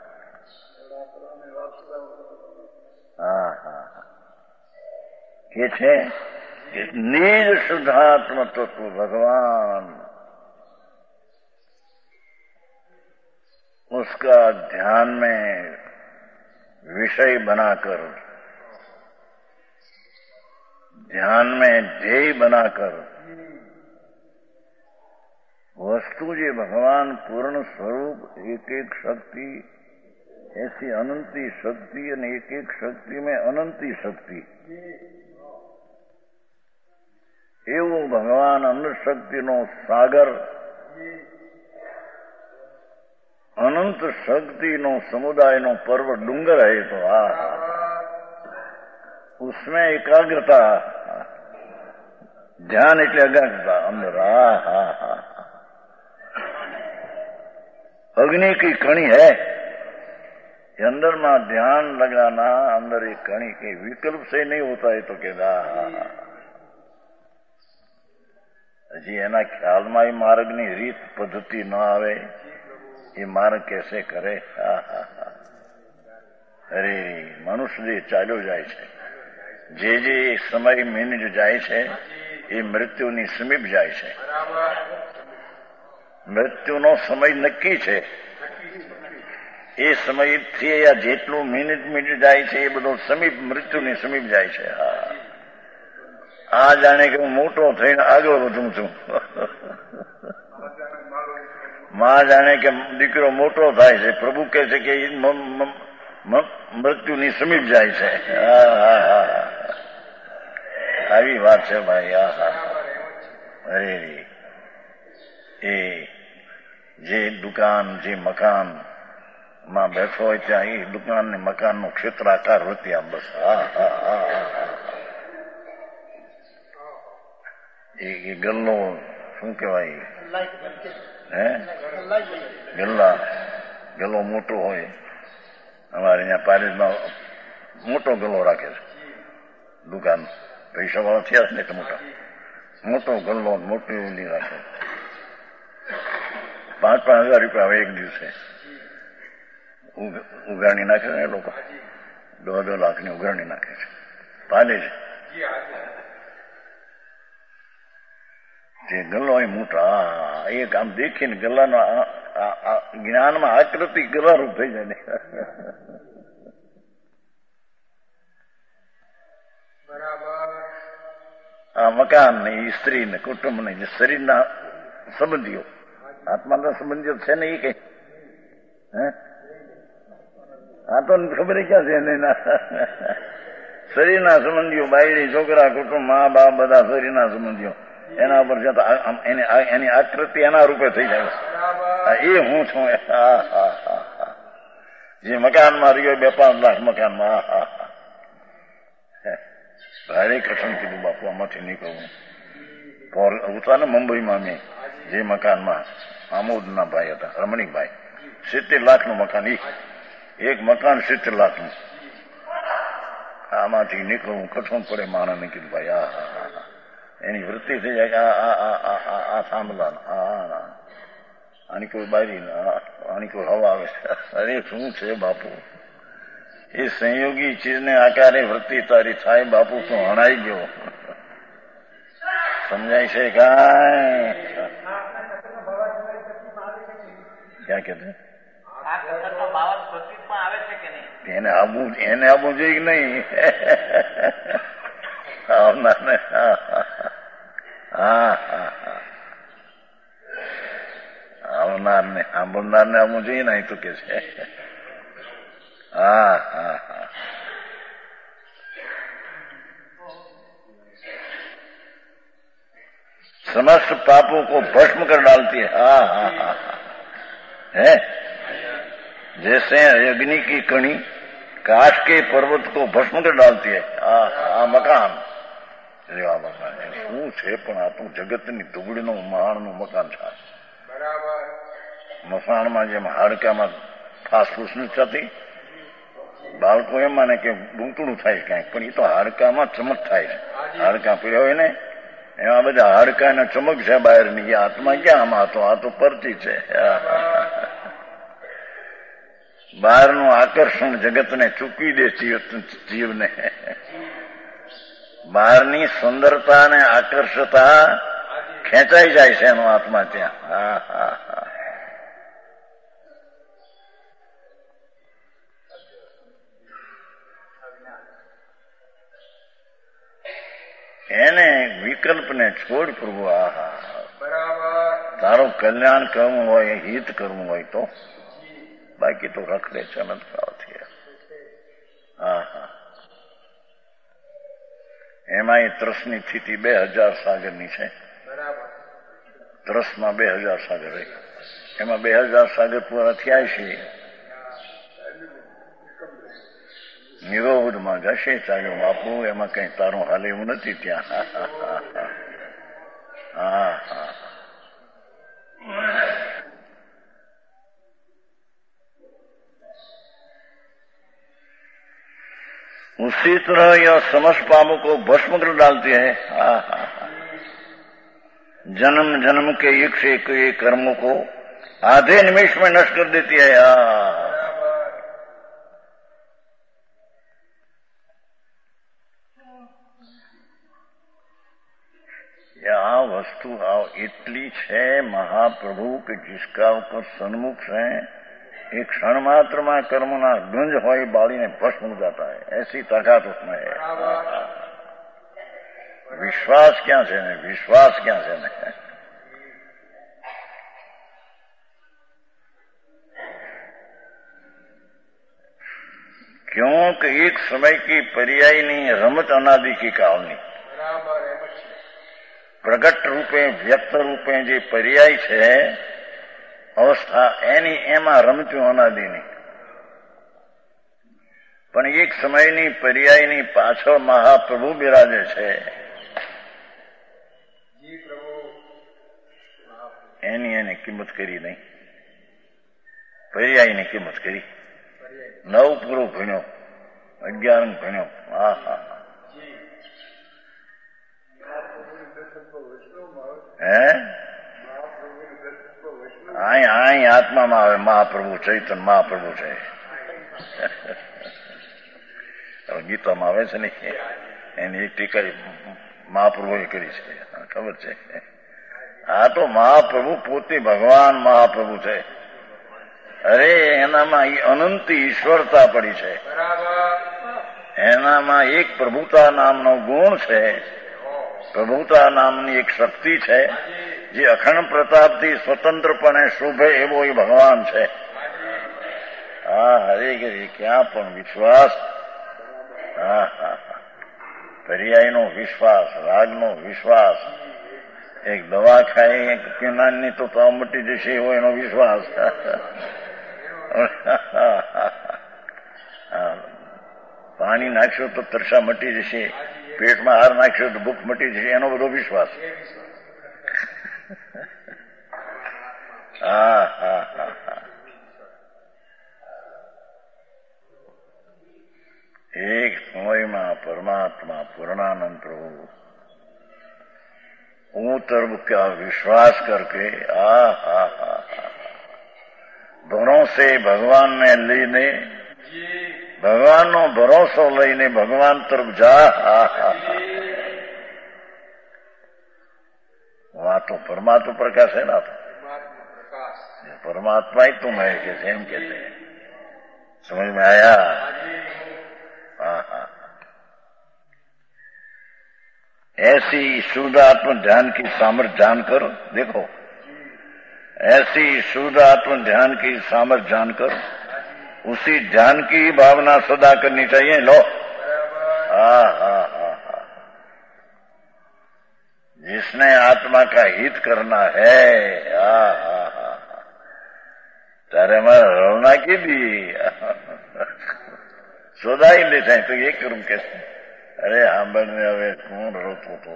હા હા કે છે निज शुद्धात्म तत्व भगवान, उसका ध्यान में विषय बनाकर, ध्यान में ध्येय बनाकर वस्तु जे भगवान पूर्ण स्वरूप एक एक शक्ति, ऐसी अनंती शक्ति और एक एक शक्ति में अनंती शक्ति, एवं भगवान अनंत शक्ति नो सागर, अनंत शक्ति नो समुदाय नो पर्वत डूंगर है. तो आ उसमें एकाग्रता, ध्यान એટલે एकाग्रता अंदर. आ हा हा अग्नि की कणी है, अंदर में ध्यान लगाना, अंदर एक कणी के विकल्प से नहीं होता है. तो कहता હજી એના ખ્યાલમાં એ માર્ગની રીત પદ્ધતિ ન આવે, એ માર્ગ કેસે કરે. હા હા હા અરે મનુષ્ય જે ચાલ્યો જાય છે, જે જે સમય મિનિટ જાય છે એ મૃત્યુની સમીપ જાય છે. મૃત્યુનો સમય નક્કી છે, એ સમયથી આ જેટલું મિનિટ મિનિટ જાય છે એ બધું સમીપ મૃત્યુની સમીપ જાય છે. હા આ જાણે કે હું મોટો થઈને આગળ વધું છું. માં જાણે કે દીકરો મોટો થાય છે, પ્રભુ કહે છે કે મૃત્યુની સમીપ જાય છે. આવી વાત છે ભાઈ. આ હા અરે એ જે દુકાન, જે મકાન માં બેઠો હોય ત્યાં એ દુકાન ને મકાન નું ક્ષેત્રાકાર વત્યા. બસ હા હા હા એ ગલ્લો શું કહેવાય, હે ગલ્લા, ગલ્લો મોટો હોય. અમારે અહીંયા પારેજમાં મોટો ગલ્લો રાખે છે દુકાન, પૈસા વાળા થયા જ ને એટલે મોટા મોટો ગલ્લો મોટી ઊંડી રાખે. પાંચ પાંચ હજાર રૂપિયા આવે એક દિવસે ઉગાડી નાખે ને એ લોકો, દોઢ દો લાખની ઉગાડી નાખે છે. પાલે છે જે ગલ્લો એ મોટા, એક આમ દેખીને ગલ્લાનો જ્ઞાનમાં આકૃતિ ગલ્લારૂપ થઈ જાય ને. આ મકાન ને સ્ત્રી ને કુટુંબ ને જે શરીરના સંબંધીઓ, આત્માના સંબંધીઓ છે ને એ કઈ હે આ તો ખબર ક્યાં છે એને. શરીરના સંબંધીઓ, બાયડી, છોકરા, કુટુંબ, મા બાપ, બધા શરીરના સંબંધીઓ, એના ઉપર જતા એની આકૃતિ એના રૂપે થઈ જાય. એ હું છું. જે મકાનમાં રહ્યો બે પાંચ લાખ મકાનમાં, ભારે કઠણ કીધું બાપુ, આમાંથી નીકળવું. હતા ને મુંબઈમાં મેં જે મકાનમાં, આમોદના ભાઈ હતા, રમણીકભાઈ, સિત્તેર લાખનું મકાન, એક મકાન સિત્તેર લાખનું. આમાંથી નીકળવું કઠણ પડે માણસને. કીધું ભાઈ આ હા એની વૃત્તિ થઈ જાય કે આ સાંભળવાનું. હા આની કોઈ બારી આની કોઈ હવા આવે અરે શું છે બાપુ એ સંયોગી ચીજને આકારે વૃત્તિ તારી થાય બાપુ તું હણાઈ ગયો સમજાય છે કાંઈ ક્યાં કે એને આવવું એને આવવું જોઈએ કે નહીં આવનાર ને હા હા હા આવનાર ને સાંભળનાર ને આવવું જોઈએ ને તો કે છે હા હા હા समस्त पापों को भस्म कर डालती है हाँ हाँ हाँ है जैसे अग्नि की कणी काश के पर्वत को भस्म कर डालती है हाँ हाँ मकान રેવા મકાન શું છે પણ આ તો જગતની દુબળીનું મહાણનું મકાન છે બરાબર મસાણમાં જેમ હાડકામાં ફાસફૂસ નથી થતી બાળકો એમ માને કે બૂંતળું થાય ક્યાંક પણ એ તો હાડકામાં ચમક થાય છે હાડકા પીડ્યા હોય ને એમાં બધા હાડકાને ચમક છે બહારની આત્મા ક્યાં આમાં તો આ તો પરથી છે બહારનું આકર્ષણ જગતને ચૂકવી દે જીવને બહારની સુંદરતાને આકર્ષતા ખેંચાઈ જાય છે એનો આત્મા ત્યાં હા હા હા એને વિકલ્પને છોડ પ્રભુ આહા તારું કલ્યાણ કરવું હોય હિત કરવું હોય તો બાકી તો રખડે છે અનંત ભાવથી હા હા એમાં એ ત્રસની સ્થિતિ બે હજાર સાગરની છે ત્રસમાં બે હજાર સાગર રહી એમાં બે હજાર સાગર પૂરા થયા છે નિરોધમાં જશે ચાલ્યો બાપુ એમાં કઈ તારું હાલ એવું નથી ત્યાં હા હા उसी तरह यह समस्त पापों को भस्म कर डालती है हाँ हाँ जन्म जन्म के एक से एक कर्मों को आधे निमेश में नष्ट कर देती है हाँ આ વસ્તુ એટલી છે મહાપ્રભુ કે जिसका ऊपर सन्मुख है एक क्षण मात्र में कर्मना गुंज हो बाली ने भस्म हो जाता है ऐसी ताकत उसमें है विश्वास क्या है ने विश्वास क्या है ने क्योंकि एक समय की पर्याय नहीं रमत अनादि की कालनी प्रगट रूपे व्यक्त रूपे जे पर्याय है अवस्था एनी एमा रमत्यो अनादिनी पण एक समयनी पर्यायनी पाछळ महाप्रभु बिराजे छे एनी एनी किंमत करी नहीं पर्यायनी किंमत करी नव पूरो भण्यो अग्यार भण्यो हा हा है आई आई आत्मा में आवे महाप्रभु चैतन्य महाप्रभु है गीता में आवे नहीं एनी एक टीका महाप्रभु करी है खबर है आ तो महाप्रभु पोते भगवान महाप्रभु है अरे एना में अनंत ईश्वरता पड़ी है एना में एक प्रभुता नामनो गुण है प्रभुता नामनी एक शक्ति है જે અખંડ પ્રતાપથી સ્વતંત્રપણે શોભે એવો એ ભગવાન છે હા હરે હરે ક્યાં પણ વિશ્વાસ હા હા પર્યાયનો વિશ્વાસ રાગનો વિશ્વાસ એક દવા ખાઈ એક પીનાની તો તાવ મટી જશે એવો એનો વિશ્વાસ પાણી નાખશો તો તરસા મટી જશે પેટમાં હાર નાખશો તો ભૂખ મટી જશે એનો બધો વિશ્વાસ હા હા હા એક સમયમાં પરમાત્મા પૂર્ણાનંદ પ્રભુ ऊतर का विश्वास करके आ हा हा हा ભરોસે ભગવાનને લઈને ભગવાનનો ભરોસો લઈને ભગવાન તરફ જા. वहां तो परमात्मा प्रकाश है ना. परमात्मा ही तुम है कैसे हम कहते हैं. समझ में आया. हाँ हाँ. ऐसी शुद्ध आत्म ध्यान की सामर्थ्य जानकर देखो, ऐसी शुद्ध आत्म ध्यान की सामर्थ्य जानकर उसी ध्यान की भावना सदा करनी चाहिए. लो. हाँ हाँ हाँ हाँ. जिसने आत्मा का हित करना है, हाँ हाँ हाँ, तारे मारे रोना की दी सोदा ही लेते हैं तो ये करूं कैसे. अरे हांबड़ ने हवे कौन रोतो तो.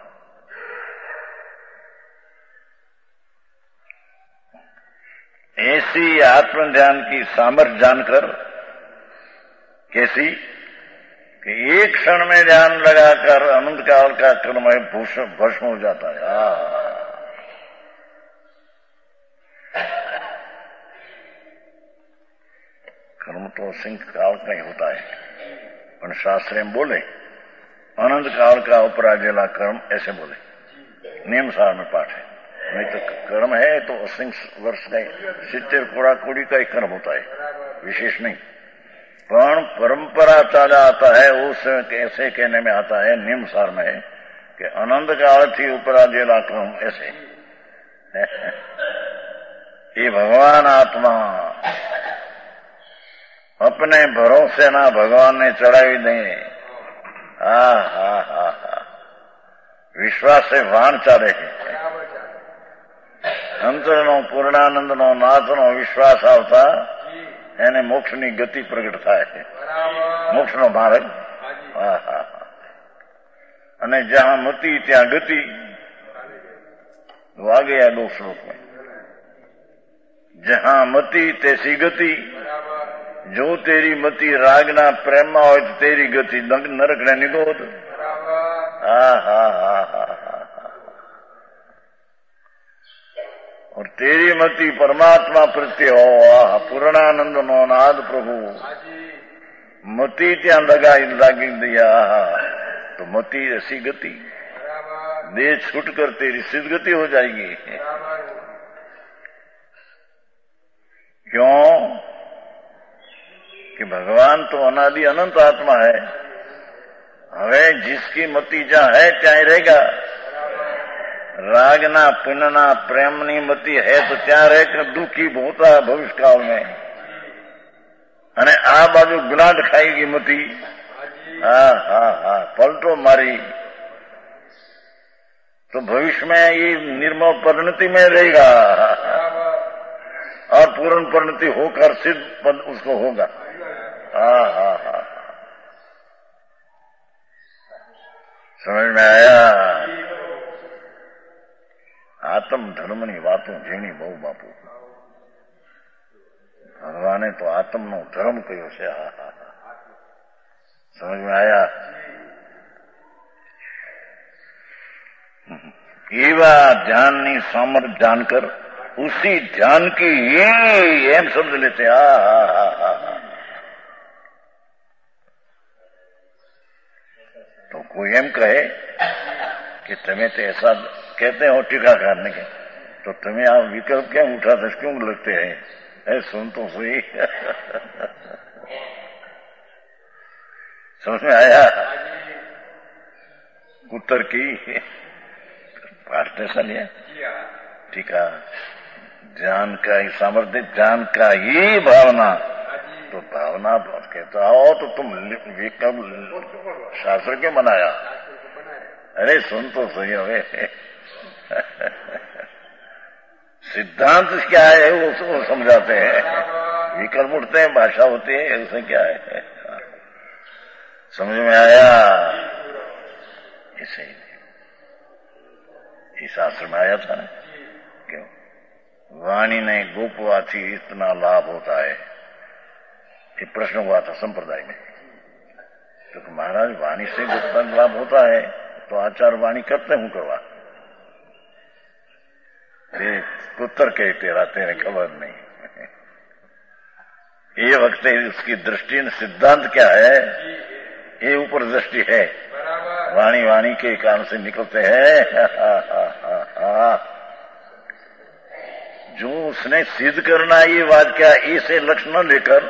ऐसी आत्म ध्यान की सामर्थ्य जानकर, कैसी कि एक क्षण में ध्यान लगाकर अनंत काल का कर्म भस्म हो जाता है. कर्म तो सिंह काल का ही होता है, पर शास्त्र में बोले अनंत काल का उपराजेला कर्म ऐसे बोले. नियम सार में पाठ है. नहीं तो कर्म है तो सिंह वर्ष का सित्तेर कोड़ा कोड़ी का ही कर्म होता है, विशेष नहीं. पण परंपरा चाला आता है उस कैसे कहने में आता है नियम सार में है कि अनंत काल थी उपराजेला कर्म ऐसे. ये भगवान आत्मा अपने भरोसे ना भगवान ने चढ़ावी दे. हा हा हा हा. विश्वास से वाण चाले. अंतरनो पूर्णानंदनो नाथनो विश्वास आवता એને મોક્ષની ગતિ પ્રગટ થાય. મોક્ષનો માર્ગ. હા હા. અને જહાં મતિ ત્યાં ગતિ. वो आ गया दो श्लोक में. जहां मति तैसी गति. जो तेरी मति रागना प्रेम में हो तो तेरी गति नरक ने निगोद. हा हा हा हा हा. और तेरी मति परमात्मा प्रत्ये हो. आह पूर्णानंद नो नाद प्रभु मति त्या लगाई लागी दिया. तो मति ऐसी गति देह छूटकर तेरी सिद्ध गति हो जाएगी. क्यों कि भगवान तो अनादि अनंत आत्मा है. हवे जिसकी मति जहां है ત્યાં रहेगा. रागना पुण्यना प्रेमनी मति है तो त्या रहे कि दुखी होता भविष्य काल में. अने आ बाजू गुनाट खाएगी मति. हाँ हाँ हाँ. पलटो मारी तो भविष्य में ये निर्मल परिणति में रहेगा और पूर्ण परिणति होकर सिद्ध पद उसको होगा. हाँ हाँ हाँ. समझ में आया. आत्म धर्मनी वातों झीणी बहु बापू. भगवाने तो आत्मनो धर्म कह्यो छे. हा हा हा. समझ में आया. एवा ध्याननी सामर्थ्य जानकर उसी ध्यान की ही एम समझ लेते. हा हा हा हा हा. तो कोई एम कहे कि तुम्हें तो ऐसा कहते हो टीका करने के, तो तुम्हें आप विकल्प क्या उठाते क्यों लगते हैं. ऐ सुन तो सही. समझ में आया. उत्तर की पाठ ऐसा लिया टीका. ज्ञान का ही सामर्थ्य, ज्ञान का ही भावना. तो भावना कहता हो तो तुम विकल्प शास्त्र क्यों बनाया. अरे सुन तो सही हवे. सिद्धांत क्या है वो, वो समझाते हैं. विकल्प उठते हैं, भाषा होती है, उसमें क्या है. समझ में आया. ऐसे ही इस शास्त्र में आया था ना. क्यों वाणी ने गोपवाथी इतना लाभ होता है. ये प्रश्न हुआ था संप्रदाय में. तो महाराज वाणी से गोपता लाभ होता है तो आचार वाणी करते हूं करवा. उत्तर के तेरा तेरे खबर नहीं. ये वक्त उसकी दृष्टि सिद्धांत क्या है, ये ऊपर दृष्टि है, वाणी वाणी के कान से निकलते हैं। जो उसने सिद्ध करना ये बात क्या, इसे लक्ष्य न लेकर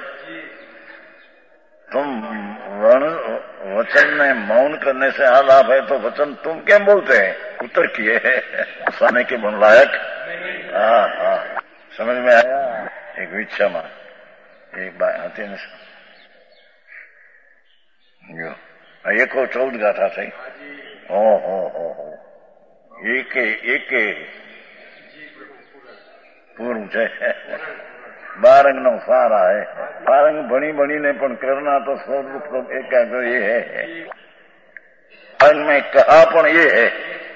तुम वचन में मौन करने से आ लाभ है, तो वचन तुम क्या बोलते हैं, उत्तर किए है साने के बन लायक। हाँ हाँ, समझ में आया। एक विच्छा में एक बात आती है जो एक को चौदह गाथा थी। ओ हो हो हो एक एक पूर्व છે બારંગ નો સારા હે, બારંગ ભણી ભણીને પણ करना तो स्वरूप एक ये है, बारंग में कहा पण ये है,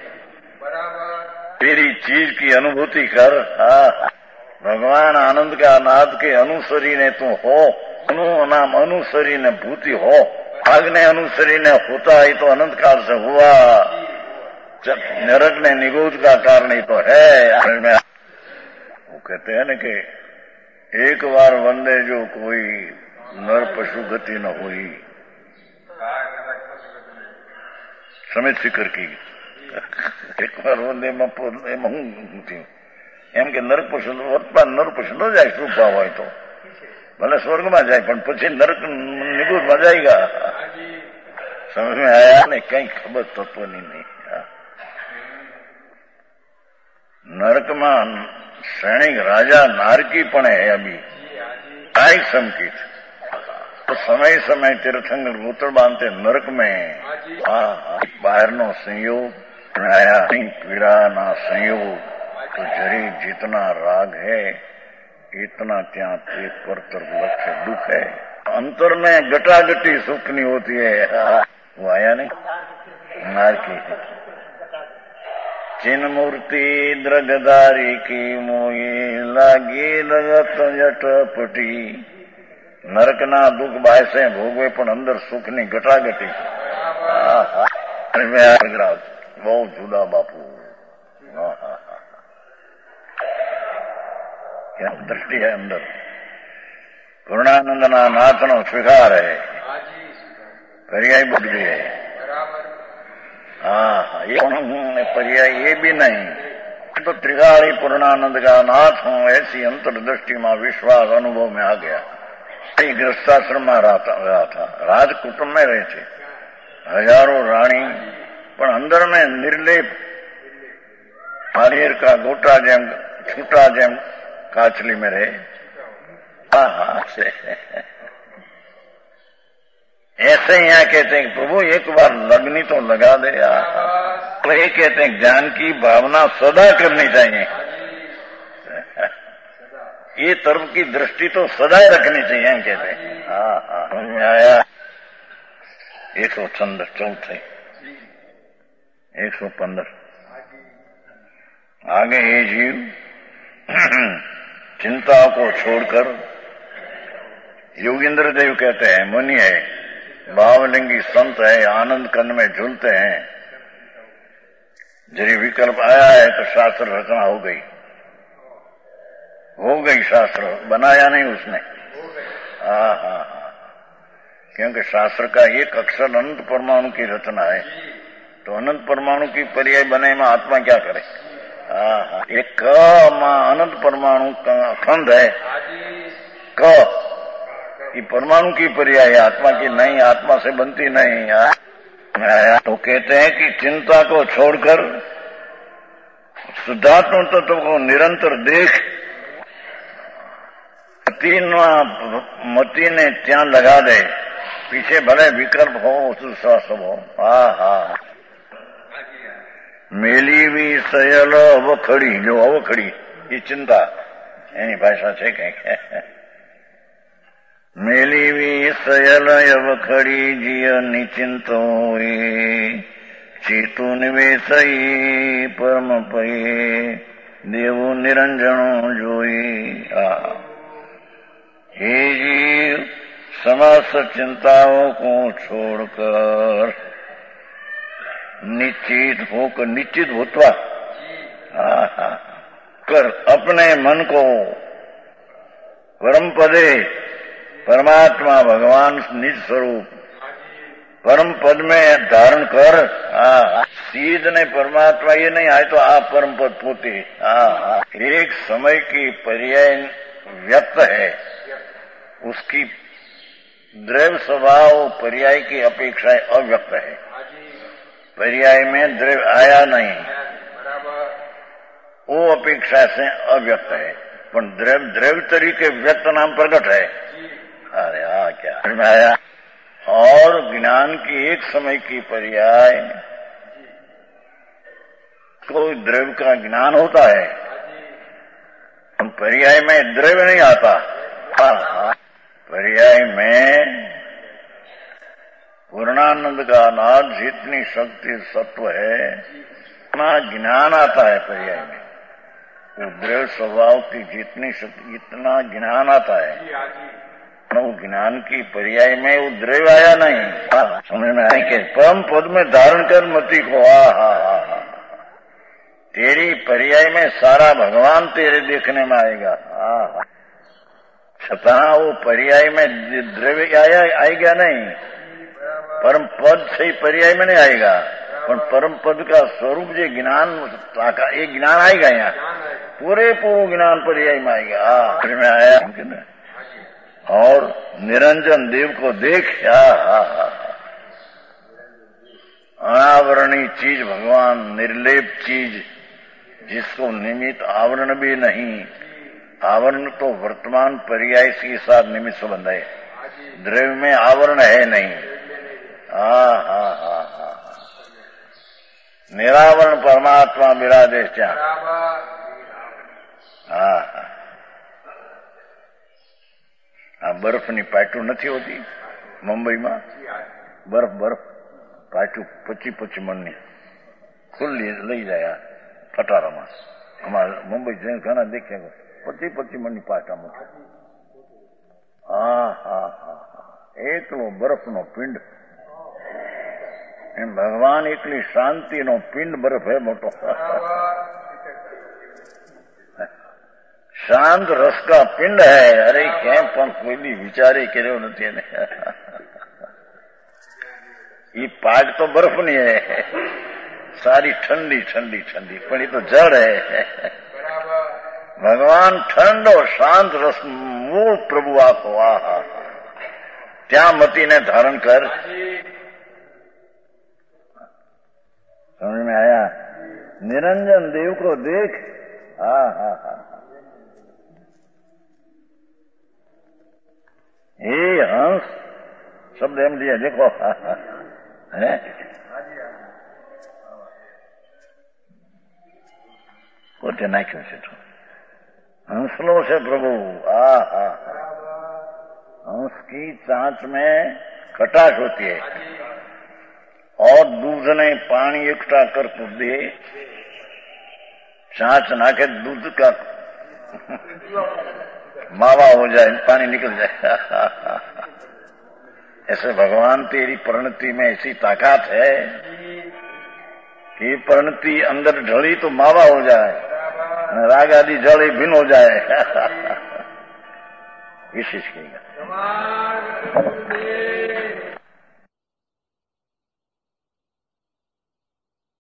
तेरी चीज की अनुभूति कर। हाँ, भगवान आनंद का नाद के अनुसरी ने तू हो, अनु नाम अनुसरी ने भूति हो, आग ने अनुसरी ने होता ही तो अनंत काल से हुआ, नरक ने निगोद का कारण ही तो है। वो कहते हैं न कि एक बार वंदे जो कोई नर पशु गति न हुई, समित फिकर की एक बार वंदे में हूँ थी एम के नरक पशु नर पशु न जाए, શું ભાવ હોય તો ભલે સ્વર્ગમાં જાય પણ પછી નરક નિગુદમાં જાયગા। समझ में आया ने, कई खबर तत्वनी नहीं। नरक में सैनिक राजा नारकी पण है अभी आई समकित, तो समय समय तीर्थंकर गोत्र बांधते नरक में। बाहर नो संयोग पीड़ा ना संयोग, तो जरी जितना राग है इतना त्या ते परतर लक्ष्य दुख है। अंतर में गटागटी सुख नहीं होती है। वो आया नहीं नारकी चिन मूर्ति द्रगदारी की मोई लागी लगत जटपटी। नरक ना दुख बाय से भोगवे पण अंदर सुख नी गटागटी। बहुत जुदा बापू, क्या दृष्टि है अंदर। पूर्णानंद ना नाथ नो स्वीकार है, पर्याय बुद्धि है। हाँ, ये पर्याय ये भी नहीं, तो त्रिकाली पूर्णानंद का नाथ हूं ऐसी अंतर्दृष्टि में विश्वास अनुभव में आ गया। गृहस्थाश्रम में रहा था, राज कुटुंब में रहे थे, हजारों रानी, पर अंदर में निर्लेप नारियर का गोटा जेम छूटा जेम काचली में रहे। हाँ हाँ से ऐसे ही यहाँ कहते हैं प्रभु एक बार लगनी तो लगा दे यार। तो ये कहते हैं ज्ञान की भावना सदा करनी चाहिए, ये तरफ की दृष्टि तो सदा रखनी चाहिए कहते हैं। हाँ हाँ, समझ में आया। एक सौ चंद्र चौथे एक सौ पंद्रह आगे ये जीव चिंता को छोड़कर, योगेंद्र देव कहते हैं मुनि है, भावलिंगी संत है, आनंद कन में झूलते हैं। जरी विकल्प आया है तो शास्त्र रचना हो गई, हो गई, शास्त्र बनाया नहीं उसने। हाँ हाँ हाँ, क्योंकि शास्त्र का एक अक्षर अनंत परमाणु की रचना है, तो अनंत परमाणु की पर्याय बने में आत्मा क्या करे। हाँ हाँ, एक क मां अनंत परमाणु का खंड है, क ये परमाणु की पर्याय आत्मा की नहीं, आत्मा से बनती नहीं। तो कहते हैं कि चिंता को छोड़कर शुद्धात्म तत्व को निरंतर देख, मती ने त्या लगा दे, पीछे भले विकल्प हो दूसरा सब हो। हाँ हाँ, मेली भी सयल अवखड़ी, जो अवखड़ी ये चिंता एनी भाषा है कहीं। मेली भी सयल अवखड़ी जिय निचिंत होए, चेतु निवेशई परम पये, देवो निरंजनो जोई। हे जीव समस्त चिंताओं को छोड़कर निश्चित होकर, निश्चित भूतवा कर अपने मन को परम पदे परमात्मा भगवान निज स्वरूप परम पद में धारण कर। हाँ, सीध ने परमात्मा ये नहीं आए तो आप परम पद पोते। हाँ, एक समय की पर्याय व्यक्त है, उसकी द्रव्य स्वभाव पर्याय की अपेक्षा अव्यक्त है। पर्याय में द्रव्य आया नहीं, वो अपेक्षा से अव्यक्त है, पर द्रव्य द्रव्य तरीके व्यक्त नाम प्रकट है। अरे हाँ, क्या में आया। और ज्ञान की एक समय की पर्याय कोई द्रव्य का ज्ञान होता है, पर्याय में द्रव्य नहीं आता। हाँ, पर्याय में पूर्णानंद का नाद जितनी शक्ति सत्व है इतना ज्ञान आता है पर्याय में। वो द्रव्य स्वभाव की जितनी शक्ति इतना ज्ञान आता है, वो ज्ञान की पर्याय में वो द्रव्य आया नहीं। समझ में आए कि परम पद में धारण कर मति को। हा हा हा, तेरी पर्याय में सारा भगवान तेरे देखने में आएगा। हा, छता वो पर्याय में द्रव्य आया आएगा नहीं, परम पद से पर्याय में नहीं आएगा, पर परम पद का स्वरूप जो ज्ञान ये ज्ञान आएगा, यहाँ पूरे पूरे ज्ञान पर्याय में आएगा। हाँ, में आया और निरंजन देव को देख। हा हा हा, अनावरणी चीज भगवान, निर्लेप चीज जिसको निमित्त आवरण भी नहीं। आवरण तो वर्तमान पर्याय के साथ निमित्त संबंध है, द्रव्य में आवरण है नहीं। हा हा हा हा, निरावरण परमात्मा विराजे क्या। हा हा, આ બરફની પાટું નથી હોતી મુંબઈમાં, બરફ બરફ પાટું પચી પચી મણની ખુલ્લી લઈ જાય ખટારામાં। અમારે મુંબઈ જઈને ઘણા દેખ્યા, પચી પચી મણની પાટા મૂકે। હા હા હા હા, એકલો બરફનો પિંડ। એમ ભગવાન એકલી શાંતિનો પિંડ બરફ હે મોટો। શાંત રસ का पिंड है। अरे क्या पण कोई भी विचारे કર્યો નથી એને। ये पाट तो बर्फ नहीं है, सारी ठंडी ठंडी ठंडी, पर ये तो जड़ है। भगवान ठंडो शांत रस मूल प्रभु आपको। आहा, त्या मती ने धारण कर। समझ में आया। निरंजन देव को देख। हा हा हा, हे हंस शब्द एम दिया देखो है। पोते नाख्यो છે તો हंसलो से प्रभु। आ हा, हंस की चांच में खटास होती है और दूध ने पानी इकट्ठा कर तो दे, चांच नाके दूध का मावा हो जाए, पानी निकल जाए। ऐसे भगवान तेरी परिणति में ऐसी ताकत है कि परिणति अंदर ढली तो मावा हो जाए, राग आदि जल ही भिन्न हो जाए। विशेष कहेगा।